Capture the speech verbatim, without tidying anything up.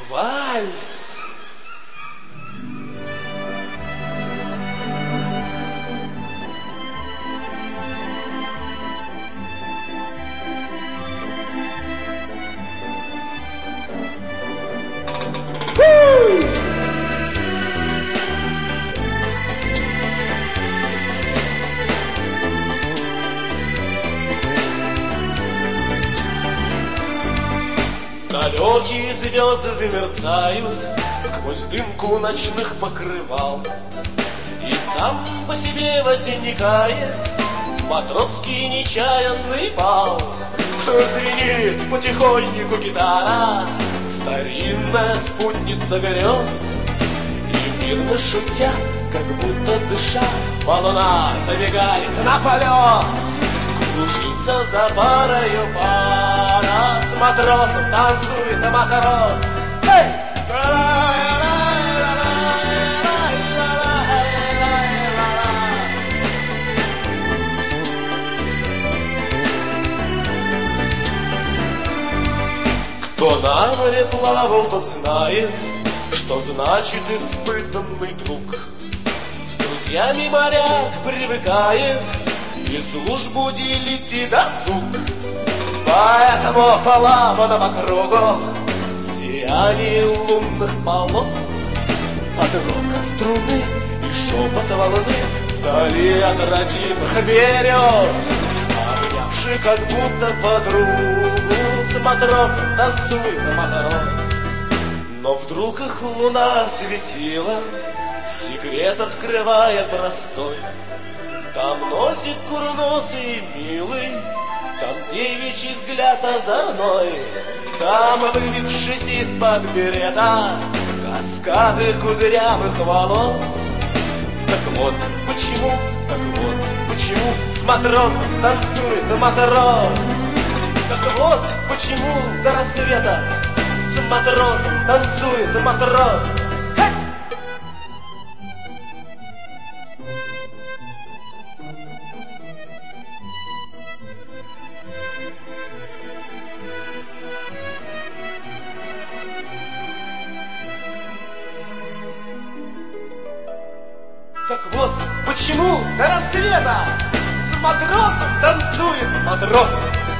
Вальс. Далекие звезды мерцают сквозь дымку ночных покрывал, и сам по себе возникает матросский нечаянный бал. Звенит потихоньку гитара, старинная спутница грез, и мирно шутя, как будто дыша, волна набегает на полёс. Кружится за парою пара, с матросом танцует матрос. Эй! Кто на море плавал, тот знает, что значит испытанный друг. С друзьями моряк привыкает и службу делить и досуг. Поэтому полавано по кругу сияние лунных полос, под рокот струны и шепот волны вдали от родимых берез. Обнявши как будто подругу, с матросом танцует матрос. Но вдруг их луна осветила, секрет открывая простой. Там носит курносый милый, там девичий взгляд озорной, там, выбившись из-под берета, каскады кудрявых волос. Так вот почему, так вот почему с матросом танцует матрос. Так вот почему до рассвета с матросом танцует матрос. Так вот почему до рассвета с матросом танцует матрос.